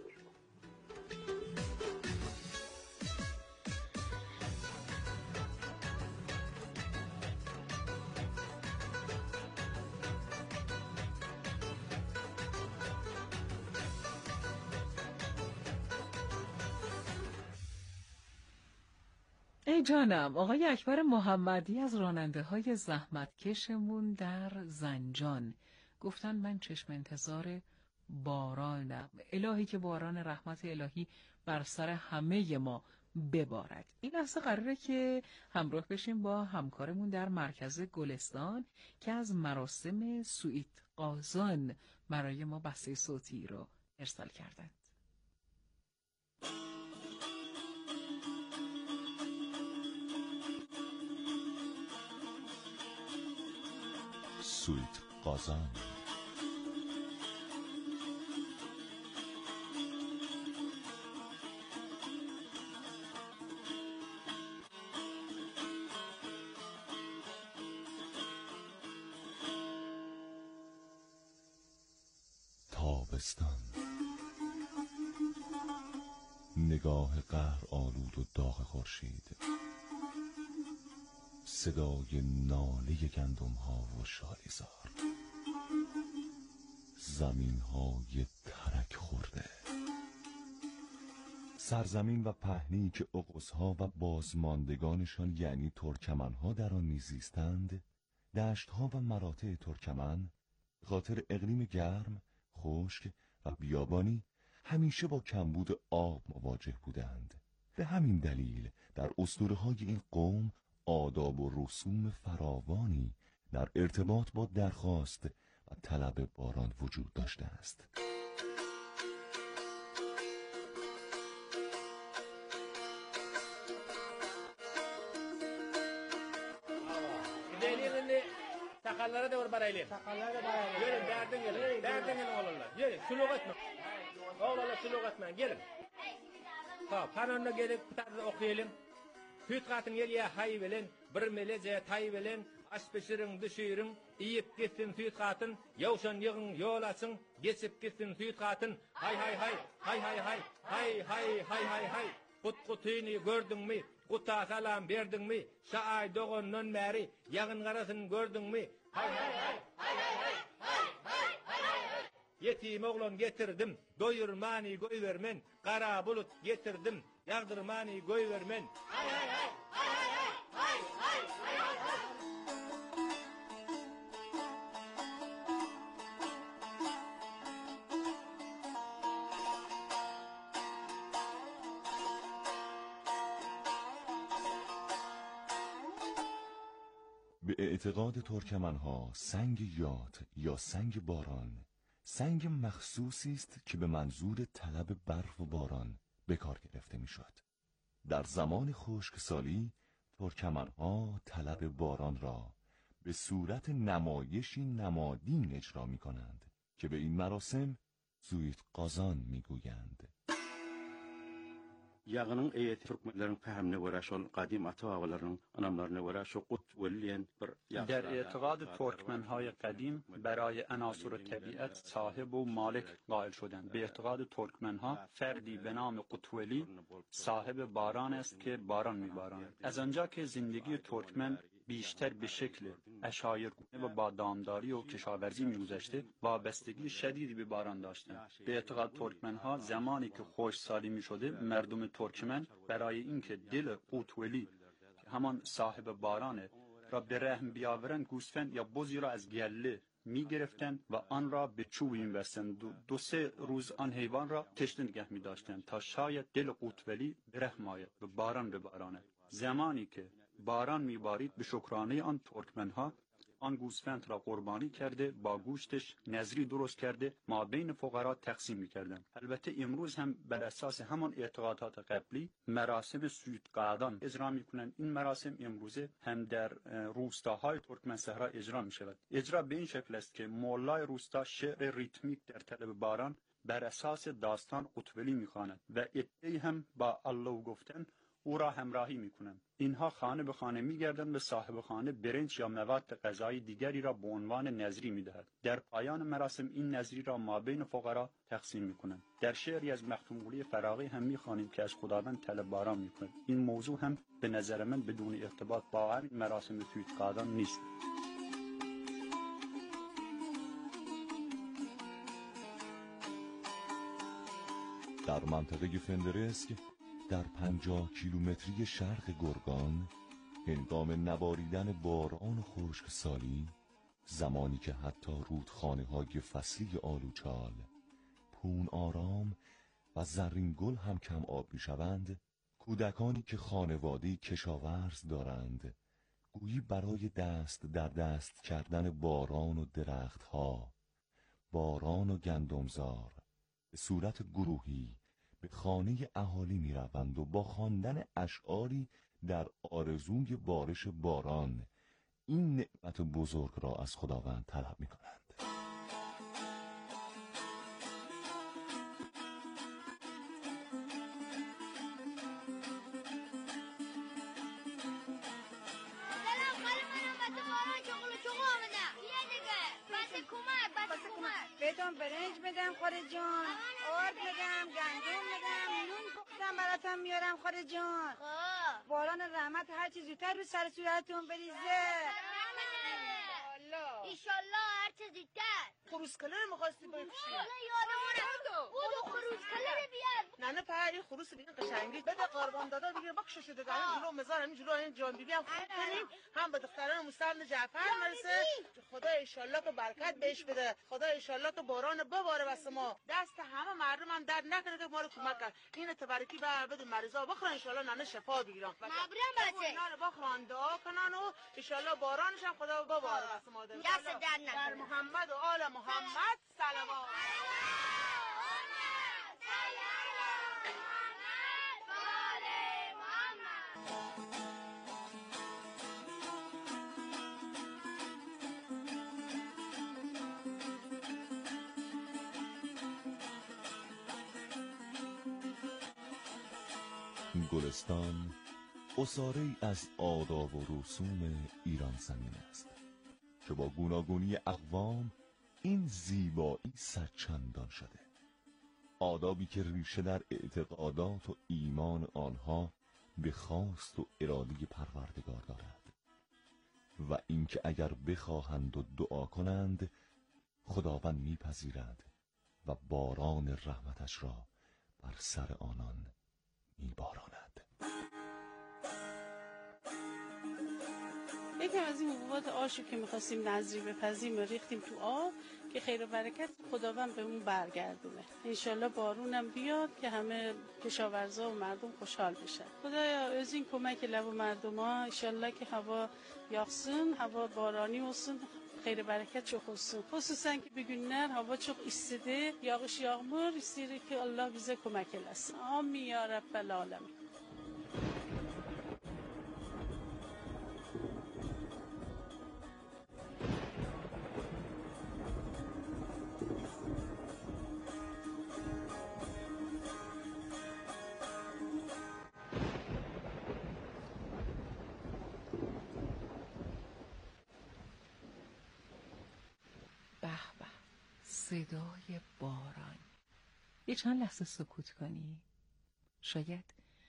ای جانم، آقای اکبر محمدی از راننده های زحمتکشمون در زنجان گفتن من چشم انتظار بارانم. الهی که باران رحمت الهی بر سر همه ما ببارد. این لحظه قراره که همراه بشیم با همکارمون در مرکز گلستان که از مراسم سوئیت قازان برای ما بسته صوتی رو ارسال کردند. سوئیت قازان. تابستان، نگاه قهر آلود و داغ خورشید، صدای ناله گندم ها و شالیزار، زمین های ترک خورده، سرزمین و پهنی که اقص ها و بازماندگانشان یعنی ترکمن ها در آن میزیستند، دشت ها و مراتع ترکمن خاطر اقلیم گرم، خشک و بیابانی همیشه با کمبود آب مواجه بودند. به همین دلیل در اسطوره‌های این قوم آداب و رسوم فراوانی در ارتباط با درخواست و طلب باران وجود داشته است. Sakallara da var baraylı. Sakallara da baraylı. Gelin derdin gelin. Derdin gelin oğlanlar. Gelin suluk etme. Oğlanlar suluk etme. Gelin. Ha, panonuna gelip bir tane okuyalım. Süt katın geliye hay bilin. Bir melece tay bilin. Aş pişirin düşürün. İyip gitsin süt katın. Yavşan yığın yol açın. Geçip gitsin süt katın. Hay hay hay. Hay hay hay. Hay hay hay hay hay. Kutini gördün mü? Kuta salam verdin mi? Şaay doğundan beri yağın karasını gördün mü? Hay hay hay hay hay hay hay hay hay hay. Yetim oğlan getirdim, doyurmani goy vermen. Kara bulut getirdim, yağdırmani goy vermen. Hay hay hay, hay hay hay, hay hay hay hay. به اعتقاد ترکمنها سنگ یاد یا سنگ باران سنگ مخصوصی است که به منظور طلب برف و باران به کار گرفته میشد. در زمان خشکسالی ترکمنها طلب باران را به صورت نمایشی نمادین اجرا می کنند که به این مراسم زویت قازان می گویند. Yağının eyeti Türkmenlerin fehmine göre şol kadim ata-ağaların anamlarına göre şu qut veliyen bir در اعتقاد ترکمنهای قدیم برای عناصر طبیعت صاحب و مالک قائل شدند. به اعتقاد ترکمنها فردی به نام قطولی صاحب باران است که باران می‌باراند. از آنجا که زندگی ترکمن بیشتر به شکل عشایرگونه و با دامداری و کشاورزی می‌گذشته، وابستگی شدیدی به باران داشتند. به اعتقاد ترکمنها زمانی که خشکسالی می‌شده، مردم ترکمن برای اینکه دل قطولی که همان صاحب بارانه را به رحم بیاورند، گوسفند یا بزی را از گله می‌گرفتند و آن را به چوب می‌بستند. دو سه روز آن حیوان را تشنه نگه می‌داشتند تا شاید دل قطولی به رحم آید و باران بباراند. زمانی که باران میبارید، به شکرانه آن ترکمنها آن گوسفند را قربانی کرده، با گوشتش نظری درست کرده ما بین فقرا تقسیم میکردند. البته امروز هم بر اساس همان اعتقادات قبلی مراسم سویدقادان اجرا میکنند. این مراسم امروزه هم در روستاهای ترکمن صحرا اجرا میشود. اجرا به این شکل است که مولای روستا شعر ریتمیک در طلب باران بر اساس داستان قطولی میخواند و عده‌ای هم با الله گفتن او را همراهی میکنند. اینها خانه به خانه میگردند و صاحب خانه برنج یا مواد غذایی دیگری را به عنوان نذری میدهد. در پایان مراسم این نذری را مابین فقرا تقسیم میکنند. در شعری از مختوم قلی فراغی هم میخوانیم که از خداوند طلب باران میکند. این موضوع هم به نظر من بدون ارتباط با همین مراسم سویدقادان نیست. در منطقه فندرسک در 50 کیلومتری شرق گرگان، هنگام نباریدن باران و خشکسالی، زمانی که حتی رودخانه‌های فصلی آلوچال، پون آرام و زرین گل هم کم آب می‌شوند، کودکانی که خانواده‌ای کشاورز دارند، گویی برای دست در دست کردن باران و درختها، باران و گندمزار، به صورت گروهی به خانه اهالی می روند و با خواندن اشعاری در آرزوی بارش باران این نعمت بزرگ را از خداوند طلب می کنند. بهتون برنج بدم خوره جان، آرد بدم، گندم بدم، نون پختم براتون میارم خوره جان. باران رحمت هر چیز زودتر رو سر صورتتون بریزه. ایشالله هر چیز زودتر. خروس کلر می‌خواستی بپوشی؟ والله یادمونه. بودو خروس کلر بیاد. نه این خروس بگین قشنگی بده قربان دادا بگیر بکشه شده دارم جلو مزار همین جلو این جان بیبی هم خوب کنیم هم به دختران مستند جعفر مرسه. خدا ایشالله که برکت بهش بده، خدا ایشالله که باران بباره واسه ما، دست همه مردم هم درد نکنه که ما رو کمک کنه. این تبرکی بده مریضا بخورن ایشالله ننه شفا بگیرن. مبرم بچه. اینا بخورن دعا کنن و ایشالله بارانش هم خدا بباره واسه ما. دست درد نکنه. محمد و آل محمد صلوات. گلستان اساره‌ای از آداب و رسوم ایران زمین است که با گوناگونی اقوام این زیبایی صدچندان شده. آدابی که ریشه در اعتقادات و ایمان آنها به خواست و اراده پروردگار دارد و اینکه اگر بخواهند و دعا کنند خداوند میپذیرد و باران رحمتش را بر سر آنان می‌باراند. یکی از این حبوبات آشو که می‌خواستیم نذری بپزیم و ریختیم تو آب که خیر و برکت خداوند به اون برگردونه. انشالله بارونم بیاد که همه کشاورزا و مردم خوشحال بشن. خدایا از این کمک لب مردم ها انشالله که هوا یاخسın, hava بارانی olsun, خیر برکت çok olsun. Hususen ki bugünler hava çok istedi, yağış yağmur, istiyor ki Allah bize kömek eylesin. Amin ya Rabbel alemin. صدای باران. یه چند لحظه سکوت کنی. شاید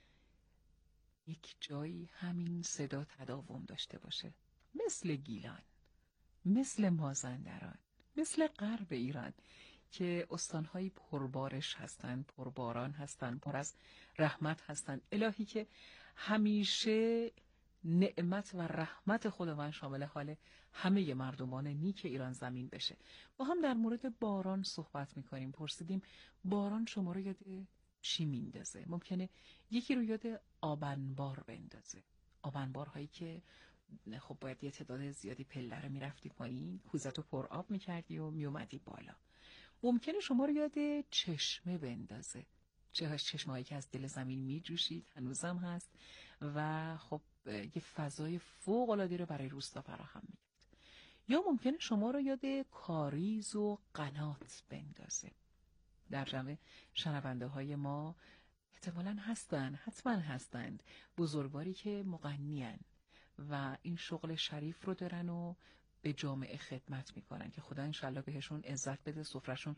یک جایی همین صدا تداوم داشته باشه، مثل گیلان، مثل مازندران، مثل غرب ایران که استانهای پربارش هستن، پرباران هستن، پر از رحمت هستن. الهی که همیشه نعمت و رحمت خداوند شامل حال همه مردمان نیک ایران زمین بشه. با هم در مورد باران صحبت میکنیم. پرسیدیم باران شما رو یاد چی میندازه؟ ممکنه یکی رو یاد آبنبار بندازه، آبنبارهایی که خب باید یه تعداد زیادی پله رو میرفتی پایین، کوزتو پر آب میکردی و میومدی بالا. ممکنه شما رو یاد چشمه بندازه، چشمهایی که از دل زمین میجوشید، هنوزم هست و خب یه فضای فوق‌العاده رو برای روستا فراهم می‌کرد. یا ممکنه شما رو یاد کاریز و قنات بندازه. در جمع شنونده های ما احتمالاً هستن، حتما هستند بزرگواری که مغنی‌ان و این شغل شریف رو دارن و به جامعه خدمت میکنن که خدا انشالله بهشون عزت بده، سفرشون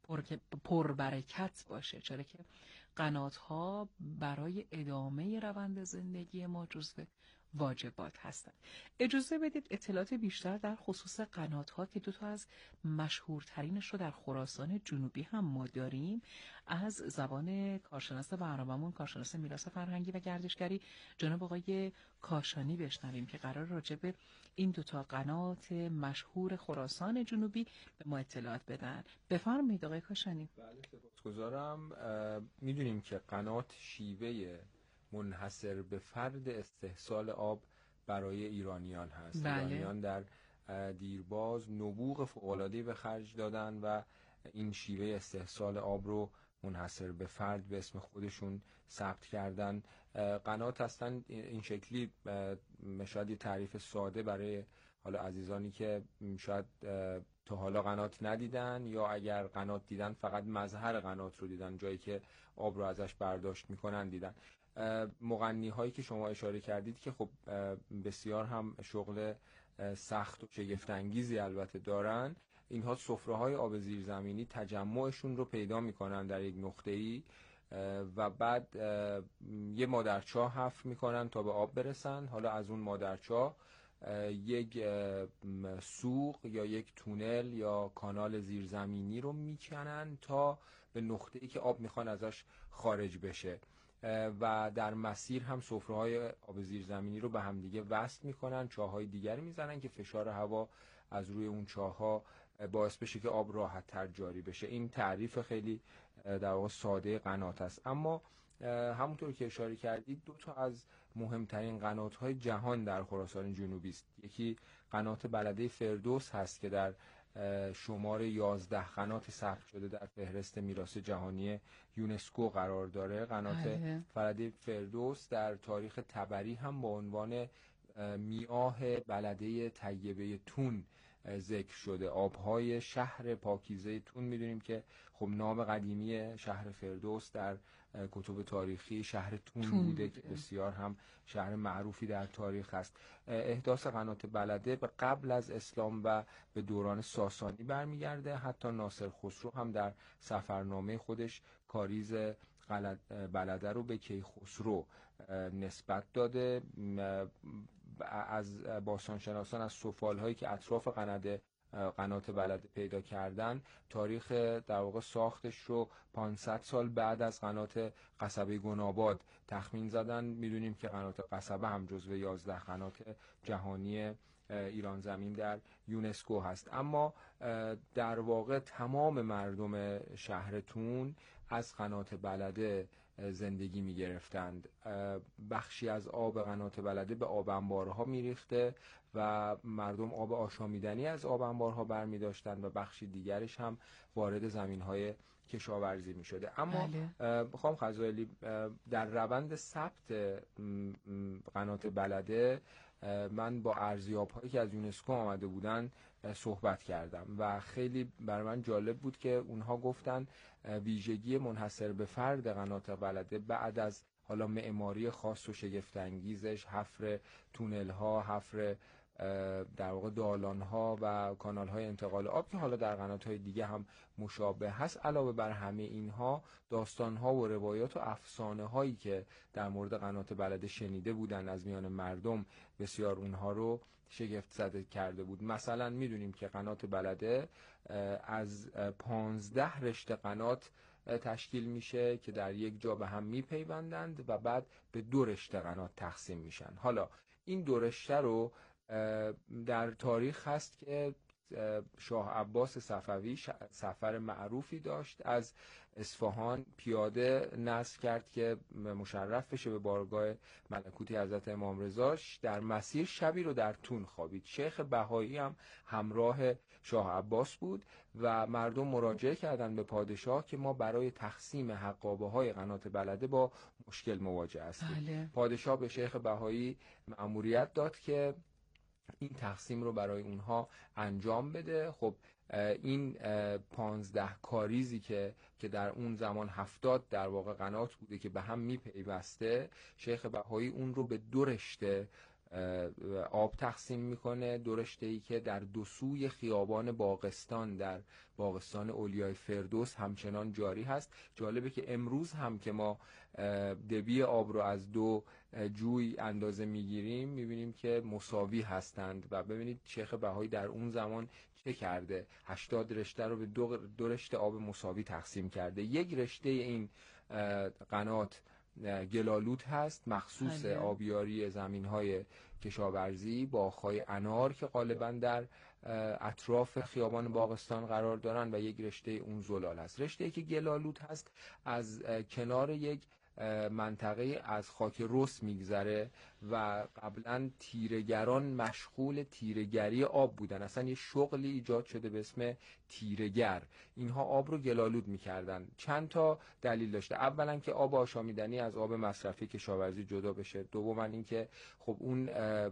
پربرکت باشه، چرا که قنات‌ها برای ادامه روند زندگی ما جزو واجبات هستند. اجازه بدید اطلاعات بیشتر در خصوص قنات‌ها که دو تا از مشهورترینش رو در خراسان جنوبی هم ما داریم از زبان کارشناس برنامه‌مون، کارشناس میراث فرهنگی و گردشگری جناب آقای کاشانی بشنویم که قرار راجع به این دو تا قنات مشهور خراسان جنوبی به ما اطلاعات بدن. بفرمایید آقای کاشانی. بله سپاسگزارم. میدونیم که قنات شیوه منحصر به فرد استحصال آب برای ایرانیان هست. بله. ایرانیان در دیرباز نبوغ فوق‌العاده‌ای به خرج دادن و این شیوه استحصال آب رو منحصر به فرد به اسم خودشون ثبت کردن. قنات هستن این شکلی، شاید یه تعریف ساده برای حالا عزیزانی که شاید تا حالا قنات ندیدن یا اگر قنات دیدن فقط مظهر قنات رو دیدن، جایی که آب رو ازش برداشت میکنن دیدن. مغنی هایی که شما اشاره کردید که خب بسیار هم شغل سخت و شگفت انگیزی البته دارن، اینها سفره های آب زیرزمینی تجمعشون رو پیدا میکنن در یک نقطه‌ای و بعد یه مادرچاه حفر میکنن تا به آب برسن. حالا از اون مادرچاه یک سوق یا یک تونل یا کانال زیرزمینی رو میکنن تا به نقطه‌ای که آب میخوان ازش خارج بشه و در مسیر هم سفره‌های آب زیرزمینی رو به هم دیگه وصل میکنن، چاه‌های دیگری میزنن که فشار هوا از روی اون چاه‌ها باعث بشه که آب راحت تر جاری بشه. این تعریف خیلی در واقع ساده قنات است. اما همونطور که اشاره کردید دو تا از مهمترین قنات‌های جهان در خراسان جنوبی است. یکی قنات بلده فردوس هست که در شمار 11 قنات ثبت شده در فهرست میراث جهانی یونسکو قرار داره. قنات بلده فردوس در تاریخ طبری هم با عنوان میاه بلده طیبه تون ذکر شده. آبهای شهر پاکیزه تون، میدونیم که خب نام قدیمی شهر فردوس در کتب تاریخی شهر تون بوده که بسیار هم شهر معروفی در تاریخ است. احداث قنات بلده به قبل از اسلام و به دوران ساسانی برمیگرده. حتی ناصر خسرو هم در سفرنامه خودش کاریز بلده رو به کیخسرو نسبت داده. از باستانشناسان از سفالهایی که اطراف قنات بلده پیدا کردن، تاریخ در واقع ساختش رو 500 سال بعد از قنات قصبه گناباد تخمین زدن. میدونیم که قنات قصبه هم جزو 11 قنات جهانی ایران زمین در یونسکو هست. اما در واقع تمام مردم شهر تون از قنات بلده زندگی می گرفتند. بخشی از آب قنات بلده به آب انبارها می ریخته و مردم آب آشامیدنی از آب انبارها برمی داشتند و بخشی دیگرش هم وارد زمین های کشاورزی می شده. اما خانم خزائلی، در روند ثبت قنات بلده من با ارزیاب هایی که از یونسکو آمده بودن صحبت کردم و خیلی برای من جالب بود که اونها گفتن ویژگی منحصر به فرد قنات بلده بعد از حالا معماری خاص و شگفت انگیزش، حفر تونل ها، حفر در واقع دالان ها و کانال های انتقال آب که حالا در قنات های دیگه هم مشابه هست، علاوه بر همه اینها داستان ها و روایات و افسانه هایی که در مورد قنات بلده شنیده بودن از میان مردم بسیار اونها رو شگفت زده کرده بود. مثلا میدونیم که قنات بلده از 15 رشته قنات تشکیل میشه که در یک جا به هم میپیوندند و بعد به 2 رشته قنات تقسیم میشن. حالا این 2 رشته رو در تاریخ هست که شاه عباس صفوی سفر معروفی داشت از اصفهان پیاده نصب کرد که مشرف بشه به بارگاه ملکوتی حضرت امام رضا. در مسیر شبی رو در تون خوابید. شیخ بهایی هم همراه شاه عباس بود و مردم مراجعه کردند به پادشاه که ما برای تقسیم حقابه های قنات بلده با مشکل مواجه هستیم. پادشاه به شیخ بهایی مأموریت داد که این تقسیم رو برای اونها انجام بده. خب این 15 کاریزی که در اون زمان 70 در واقع قنات بوده که به هم میپیوسته، شیخ بهایی اون رو به 2 رشته آب تقسیم میکنه. 2 رشته‌ای که در 2 سوی خیابان باغستان در باغستان اولیای فردوس همچنان جاری هست. جالبه که امروز هم که ما دبی آب رو از 2 جوی اندازه میگیریم میبینیم که مساوی هستند و ببینید شیخ بهایی در اون زمان چه کرده، 80 رشته رو به 2 رشته آب مساوی تقسیم کرده. یک رشته این قنات گلالود هست، مخصوص آبیاری زمین‌های کشاورزی، باغ‌های انار که غالباً در اطراف خیابان باغستان قرار دارن و یک رشته اون زلال هست. رشته‌ای که گلالود هست از کنار یک منطقه از خاک رس میگذره و قبلا تیره‌گران مشغول تیره‌گری آب بودن. اصلا یه شغلی ایجاد شده به اسم تیره‌گر. اینها آب رو گلالود میکردن. چند تا دلیل داشته. اولا که آب آشامیدنی از آب مصرفی کشاورزی جدا بشه. دوما اینکه خب اون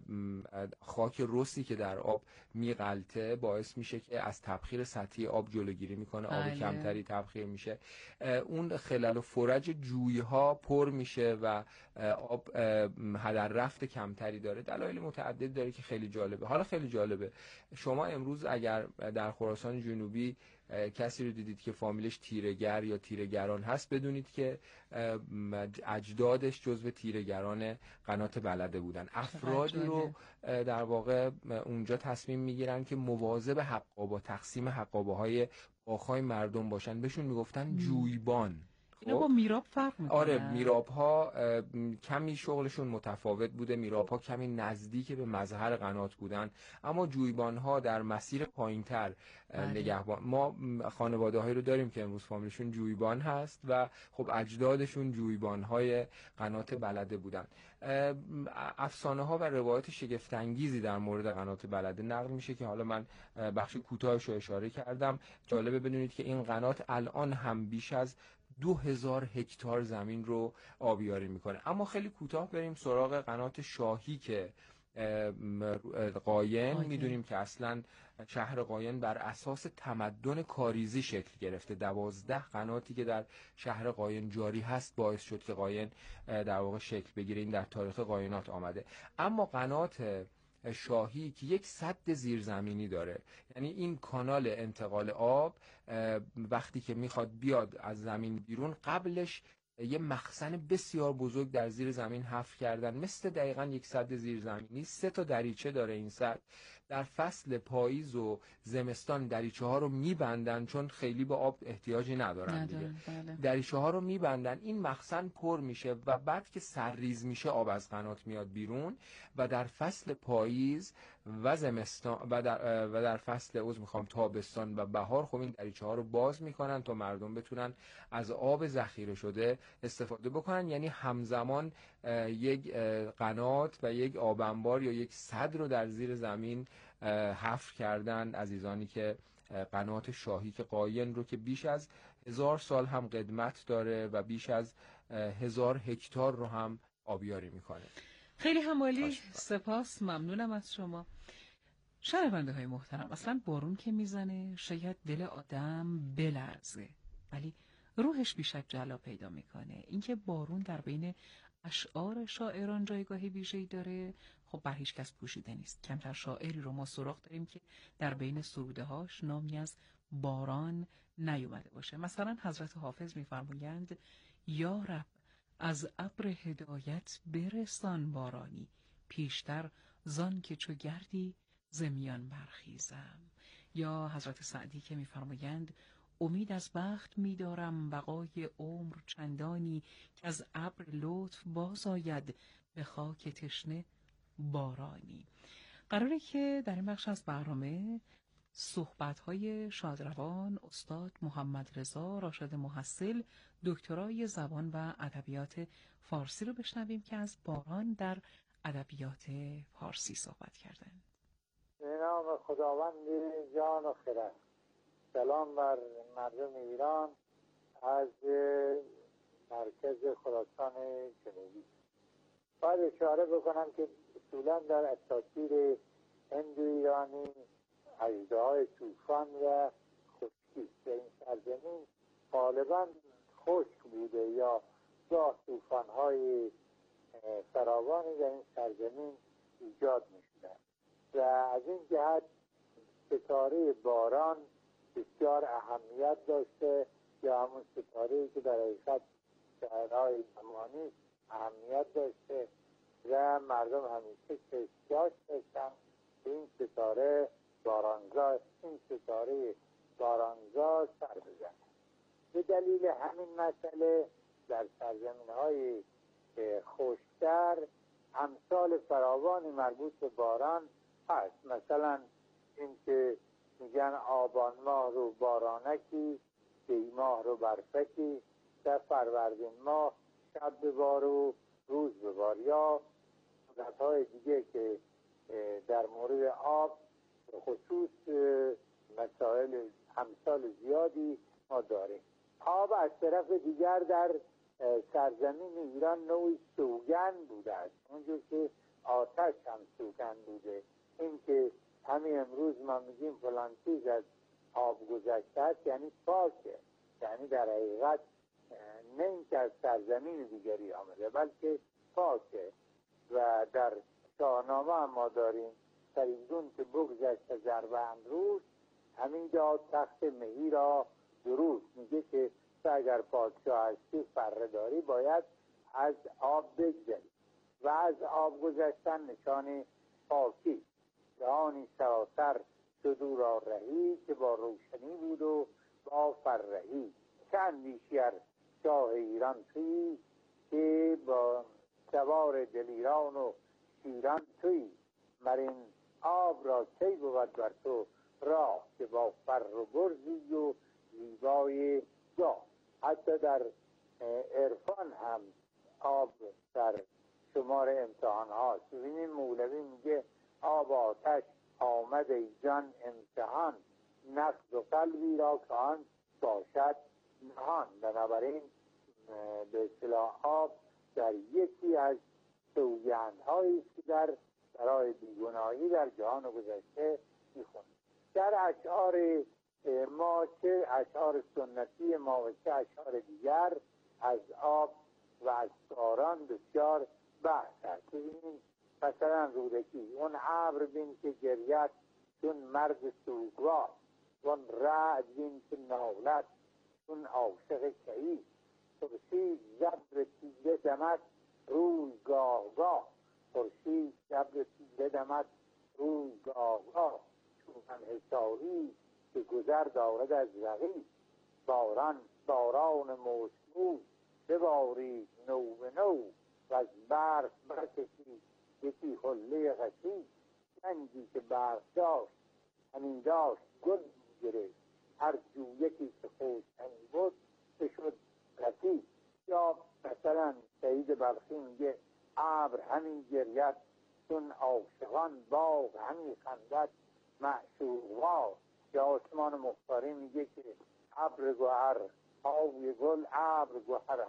خاک رسی که در آب میغلطه باعث میشه که از تبخیر سطحی آب جلوگیری میکنه، آب کمتری تبخیر میشه، اون خلل و فرج جویها پر میشه و آب هدر رفت کمتری داره. دلایل متعدد داره که خیلی جالبه. حالا خیلی جالبه شما امروز اگر در خراسان جنوبی کسی رو دیدید که فامیلش تیره‌گر یا تیره‌گران هست، بدونید که اجدادش جزو تیره‌گران قنات بلده بودن. افرادی رو در واقع اونجا تصمیم میگیرن که مواظب حقابه، تقسیم حقابه های باغ‌های مردم باشن. بهشون میگفتن جویبان. اینا با میراب فرق میکنه. آره، میراب ها کمی شغلشون متفاوت بوده. میراب ها کمی نزدیک به مظهر قنات بودن، اما جویبان ها در مسیر پایینتر نگهبان. ما خانواده هایی رو داریم که امروز فامیلشون جویبان هست و خب اجدادشون جویبان های قنات بلده بودن. افسانه ها و روایت شگفت انگیزی در مورد قنات بلده نقل میشه که حالا من بخش کوتاهش رو اشاره کردم. جالبه بدونید که این قنات الان هم بیش از 2000 هکتار زمین رو آبیاری میکنه. اما خیلی کوتاه بریم سراغ قنات شاهی که قاین. میدونیم که اصلا شهر قاین بر اساس تمدن کاریزی شکل گرفته. 12 قناتی که در شهر قاین جاری هست باعث شد که قاین در واقع شکل بگیره. این در تاریخ قاینات آمده. اما قنات شاهی که یک سد زیرزمینی داره، یعنی این کانال انتقال آب وقتی که میخواد بیاد از زمین بیرون، قبلش یه مخزن بسیار بزرگ در زیر زمین حفر کردن، مثل دقیقاً یک سد زیرزمینی. 3 تا دریچه داره این سد. در فصل پاییز و زمستان دریچه ها رو میبندن، چون خیلی به آب احتیاجی ندارن دیگه. بله. دریچه ها رو میبندن، این مخزن پر میشه و بعد که سرریز میشه آب از قنات میاد بیرون و در فصل پاییز و زمستان و در فصل تابستان و بهار خب این دریچه ها رو باز میکنن تا مردم بتونن از آب ذخیره شده استفاده بکنن. یعنی همزمان یک قنات و یک آب انبار یا یک سد رو در زیر زمین حفر کردن عزیزانی که قنات شاهی که قاین رو که بیش از 1000 سال هم قدمت داره و بیش از 1000 هکتار رو هم آبیاری میکنه. خیلی همالی، سپاس، ممنونم از شما. شنونده های محترم، اصلا بارون که میزنه شاید دل آدم بلرزه ولی روحش بیشک جلا پیدا میکنه. اینکه بارون در بین اشعار شاعران جایگاهی ویژه‌ای داره خب بر هیچ کس پوشیده نیست. کمتر شاعری رو ما سراغ داریم که در بین سروده‌هاش نامی از باران نیومده باشه. مثلا حضرت حافظ میفرمایند یا رب از ابر هدایت برسان بارانی، پیشتر زان که چو گردی زمیان برخیزم. یا حضرت سعدی که میفرمایند امید از بخت می‌دارم بقای عمر چندانی، که از ابر لطف باز آید به خاک تشنه بارانی. قراره که در این بخش از برنامه صحبت‌های شادروان استاد محمد رضا راشد محصل دکترای زبان و ادبیات فارسی رو بشنویم که از باران در ادبیات فارسی صحبت کردند. به نام خداوند جان و خرد. سلام بر مردم ایران از مرکز خراسان جنوبی. باید اشاره بکنم که اصولا در اساطیر هندو ایرانی اژدهای طوفان و خشکی که این سرزمین غالبا خشک بوده یا گاه طوفان‌های فراوانی در این سرزمین ایجاد می‌شدن و از این جهت ستاره باران بسیار اهمیت داشته یا همون ستاره‌ای که در حقیقت شهرهای زمانی اهمیت داشته و مردم همیشه چشم‌داشت داشتن که این ستاره بارانزا سر بزنه. به دلیل همین مسئله در سرزمین‌های خشک‌تر امثال فراوانی مربوط به باران هست. مثلا این که میگن آبان ماه رو بارانکی، دی ماه رو برفکی، در فروردین ماه شب ببار و روز ببار. یا حالتهای دیگه که در مورد آب خصوص مسائل امثال زیادی ما داریم. آب از طرف دیگر در سرزمین ایران نوعی سوگند بوده است، اونجور که آتش هم سوگند بوده. این که همین امروز ما میگیم فلان چیز از آب گذشته است یعنی پاکه، یعنی در حقیقت نه اینکه از سرزمین دیگری آمده بلکه پاکه. و در شاهنامه هم ما داریم فریدون که بگذشت ضربه امروز، همین داد تخت مهی را درود. میگه که تو اگر پادشاه هستی فره داری باید از آب بگذری و از آب گذشتن نشان پاکی. جهانی سراسر شد او را رهی، که با روشنی بود و با فرهی. چه اندیشی ار شاه ایران تویی، که با سوار دلیران و شیران تویی. مرین آب را کی بود بر تو راه، که با فر و برزی و زیبای جاه. حتی در عرفان هم آب در شمار امتحان هاست. ببینیم مولوی میگه آب آتش آمد ای جان امتحان، نقد و قلبی را که آن باشد نهان. بنابراین به اصطلاح آب در یکی از سوگندهایی که برای بیگناهی در جهان گذشته میخوند. در اشعار ما، چه اشعار سنتی ما و چه اشعار دیگر، از آب و از باران بسیار بحث هست. ببینید مثلا رودکی، اون ابر بین که گریت چون مرد سوگوار، اون رعد بین که نالد چون عاشق کهی. خورشید جبر تیره دمد روی گاه گاه، خورشید جبر تیره دمد روزگاه چون حساری که گذر دارد از رقیب. باران موسمو ببارید نو به نو و از برف برکشید یکی حله قشید. گنجی که برف داشت همین داشت گل گرفت، هر جو یکی که خوشنگ بود بشد قطیب. یا مثلا سعید بلخی میگه ابر همین گرید چون عاشقان باغ همین خندد معشوق‌وار. یا عثمان مختاری میگه که ابر گوهر آبی گل ابر گوهر